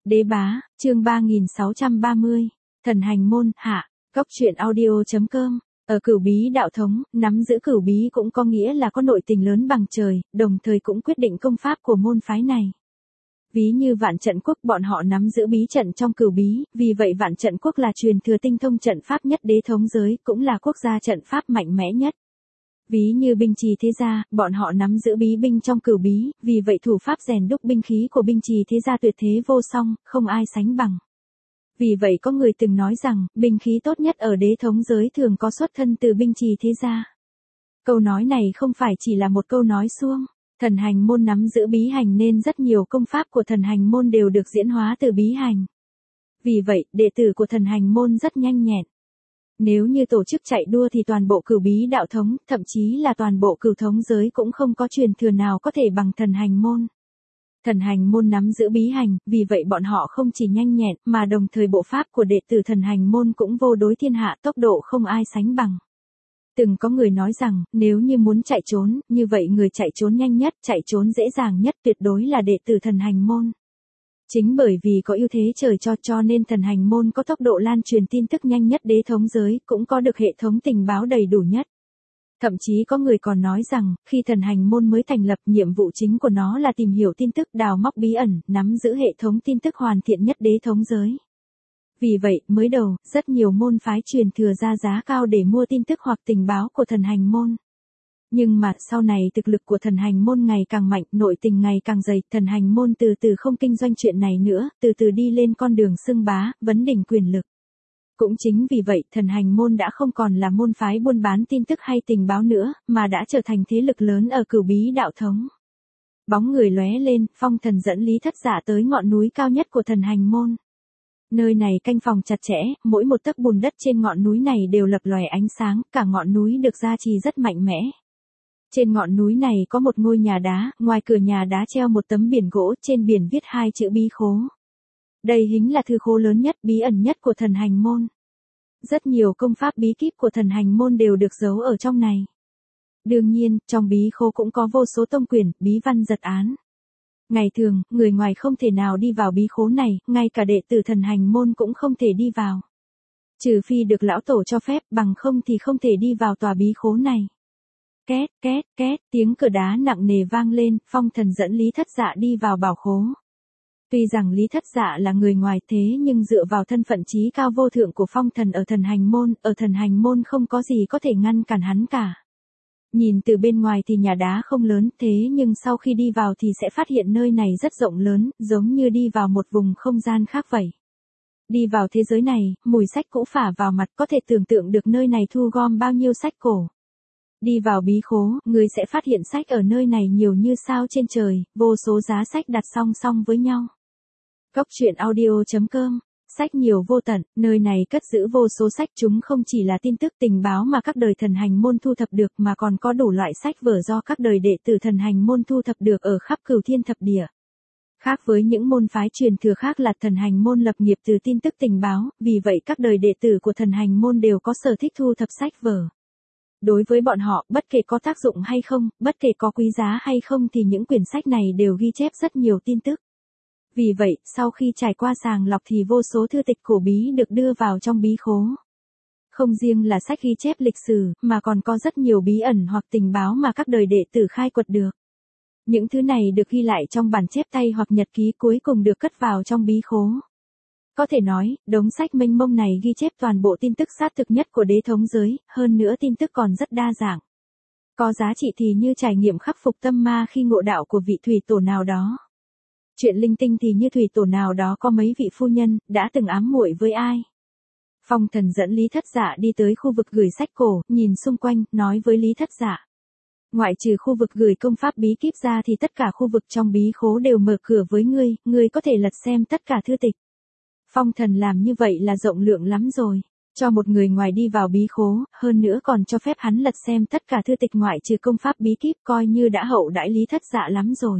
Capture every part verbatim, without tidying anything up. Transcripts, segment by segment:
Đế bá, chương ba nghìn sáu trăm ba mươi. Thần hành môn, hạ. Cốc truyện audio.com. Ở Cửu Bí đạo thống, nắm giữ Cửu Bí cũng có nghĩa là có nội tình lớn bằng trời, đồng thời cũng quyết định công pháp của môn phái này. Ví như Vạn Trận Quốc, bọn họ nắm giữ bí trận trong Cửu Bí, vì vậy Vạn Trận Quốc là truyền thừa tinh thông trận pháp nhất đế thống giới, cũng là quốc gia trận pháp mạnh mẽ nhất. Ví như Binh Trì Thế Gia, bọn họ nắm giữ bí binh trong Cửu Bí, vì vậy thủ pháp rèn đúc binh khí của Binh Trì Thế Gia tuyệt thế vô song, không ai sánh bằng. Vì vậy có người từng nói rằng, binh khí tốt nhất ở đế thống giới thường có xuất thân từ Binh Trì Thế Gia. Câu nói này không phải chỉ là một câu nói suông. Thần hành môn nắm giữ bí hành nên rất nhiều công pháp của thần hành môn đều được diễn hóa từ bí hành. Vì vậy, đệ tử của thần hành môn rất nhanh nhẹn. Nếu như tổ chức chạy đua thì toàn bộ Cửu Bí đạo thống, thậm chí là toàn bộ Cửu thống giới cũng không có truyền thừa nào có thể bằng thần hành môn. Thần hành môn nắm giữ bí hành, vì vậy bọn họ không chỉ nhanh nhẹn, mà đồng thời bộ pháp của đệ tử thần hành môn cũng vô đối thiên hạ, tốc độ không ai sánh bằng. Từng có người nói rằng, nếu như muốn chạy trốn, như vậy người chạy trốn nhanh nhất, chạy trốn dễ dàng nhất tuyệt đối là đệ tử thần hành môn. Chính bởi vì có ưu thế trời cho cho nên thần hành môn có tốc độ lan truyền tin tức nhanh nhất đế thống giới, cũng có được hệ thống tình báo đầy đủ nhất. Thậm chí có người còn nói rằng, khi thần hành môn mới thành lập, nhiệm vụ chính của nó là tìm hiểu tin tức, đào móc bí ẩn, nắm giữ hệ thống tin tức hoàn thiện nhất đế thống giới. Vì vậy, mới đầu, rất nhiều môn phái truyền thừa ra giá cao để mua tin tức hoặc tình báo của thần hành môn. Nhưng mà, sau này thực lực của thần hành môn ngày càng mạnh, nội tình ngày càng dày, thần hành môn từ từ không kinh doanh chuyện này nữa, từ từ đi lên con đường xưng bá, vấn đỉnh quyền lực. Cũng chính vì vậy, thần hành môn đã không còn là môn phái buôn bán tin tức hay tình báo nữa, mà đã trở thành thế lực lớn ở Cửu Bí đạo thống. Bóng người lóe lên, Phong Thần dẫn Lý Thất Dạ tới ngọn núi cao nhất của thần hành môn. Nơi này canh phòng chặt chẽ, mỗi một tấc bùn đất trên ngọn núi này đều lập lòe ánh sáng, cả ngọn núi được gia trì rất mạnh mẽ. Trên ngọn núi này có một ngôi nhà đá, ngoài cửa nhà đá treo một tấm biển gỗ, trên biển viết hai chữ bí khố. Đây chính là thư khố lớn nhất, bí ẩn nhất của thần hành môn. Rất nhiều công pháp bí kíp của thần hành môn đều được giấu ở trong này. Đương nhiên, trong bí khố cũng có vô số tông quyền, bí văn giật án. Ngày thường, người ngoài không thể nào đi vào bí khố này, ngay cả đệ tử thần hành môn cũng không thể đi vào. Trừ phi được lão tổ cho phép, bằng không thì không thể đi vào tòa bí khố này. Két, két, két, tiếng cửa đá nặng nề vang lên, Phong Thần dẫn Lý Thất Dạ đi vào bảo khố. Tuy rằng Lý Thất Dạ là người ngoài thế nhưng dựa vào thân phận trí cao vô thượng của Phong Thần ở thần hành môn, ở thần hành môn không có gì có thể ngăn cản hắn cả. Nhìn từ bên ngoài thì nhà đá không lớn, thế nhưng sau khi đi vào thì sẽ phát hiện nơi này rất rộng lớn, giống như đi vào một vùng không gian khác vậy. Đi vào thế giới này, mùi sách cũ phả vào mặt, có thể tưởng tượng được nơi này thu gom bao nhiêu sách cổ. Đi vào bí khố, người sẽ phát hiện sách ở nơi này nhiều như sao trên trời, vô số giá sách đặt song song với nhau. Cốc truyện audio.com. Sách nhiều vô tận, nơi này cất giữ vô số sách, chúng không chỉ là tin tức tình báo mà các đời thần hành môn thu thập được mà còn có đủ loại sách vở do các đời đệ tử thần hành môn thu thập được ở khắp Cửu Thiên thập địa. Khác với những môn phái truyền thừa khác là thần hành môn lập nghiệp từ tin tức tình báo, vì vậy các đời đệ tử của thần hành môn đều có sở thích thu thập sách vở. Đối với bọn họ, bất kể có tác dụng hay không, bất kể có quý giá hay không thì những quyển sách này đều ghi chép rất nhiều tin tức. Vì vậy, sau khi trải qua sàng lọc thì vô số thư tịch cổ bí được đưa vào trong bí khố. Không riêng là sách ghi chép lịch sử, mà còn có rất nhiều bí ẩn hoặc tình báo mà các đời đệ tử khai quật được. Những thứ này được ghi lại trong bản chép tay hoặc nhật ký cuối cùng được cất vào trong bí khố. Có thể nói, đống sách mênh mông này ghi chép toàn bộ tin tức xác thực nhất của đế thống giới, hơn nữa tin tức còn rất đa dạng. Có giá trị thì như trải nghiệm khắc phục tâm ma khi ngộ đạo của vị thủy tổ nào đó. Chuyện linh tinh thì như thủy tổ nào đó có mấy vị phu nhân, đã từng ám muội với ai. Phong Thần dẫn Lý Thất Dạ đi tới khu vực gửi sách cổ, nhìn xung quanh, nói với Lý Thất Dạ. Ngoại trừ khu vực gửi công pháp bí kíp ra thì tất cả khu vực trong bí khố đều mở cửa với ngươi, ngươi có thể lật xem tất cả thư tịch. Phong Thần làm như vậy là rộng lượng lắm rồi, cho một người ngoài đi vào bí khố, hơn nữa còn cho phép hắn lật xem tất cả thư tịch ngoại trừ công pháp bí kíp, coi như đã hậu đãi Lý Thất Dạ lắm rồi.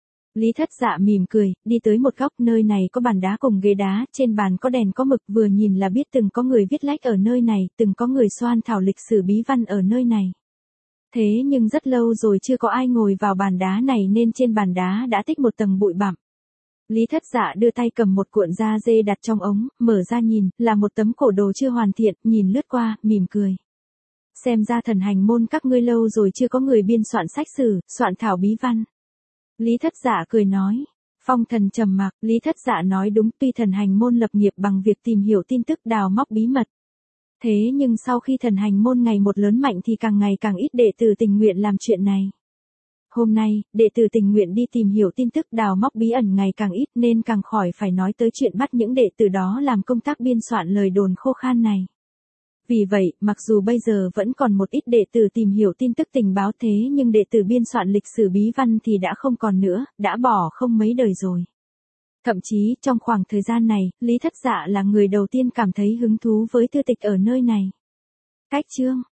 Lý Thất Dạ mỉm cười, đi tới một góc, nơi này có bàn đá cùng ghế đá, trên bàn có đèn có mực, vừa nhìn là biết từng có người viết lách ở nơi này, từng có người xoan thảo lịch sử bí văn ở nơi này. Thế nhưng rất lâu rồi chưa có ai ngồi vào bàn đá này nên trên bàn đá đã tích một tầng bụi bặm. Lý Thất Dạ đưa tay cầm một cuộn da dê đặt trong ống, mở ra nhìn, là một tấm cổ đồ chưa hoàn thiện, nhìn lướt qua, mỉm cười. Xem ra thần hành môn các ngươi lâu rồi chưa có người biên soạn sách sử, soạn thảo bí văn. Lý Thất Dạ cười nói. Phong Thần trầm mặc, Lý Thất Dạ nói đúng, tuy thần hành môn lập nghiệp bằng việc tìm hiểu tin tức đào móc bí mật. Thế nhưng sau khi thần hành môn ngày một lớn mạnh thì càng ngày càng ít đệ tử tình nguyện làm chuyện này. Hôm nay, đệ tử tình nguyện đi tìm hiểu tin tức đào móc bí ẩn ngày càng ít nên càng khỏi phải nói tới chuyện bắt những đệ tử đó làm công tác biên soạn lời đồn khô khan này. Vì vậy, mặc dù bây giờ vẫn còn một ít đệ tử tìm hiểu tin tức tình báo thế nhưng đệ tử biên soạn lịch sử bí văn thì đã không còn nữa, đã bỏ không mấy đời rồi. Thậm chí, trong khoảng thời gian này, Lý Thất Dạ là người đầu tiên cảm thấy hứng thú với thư tịch ở nơi này. Cách chương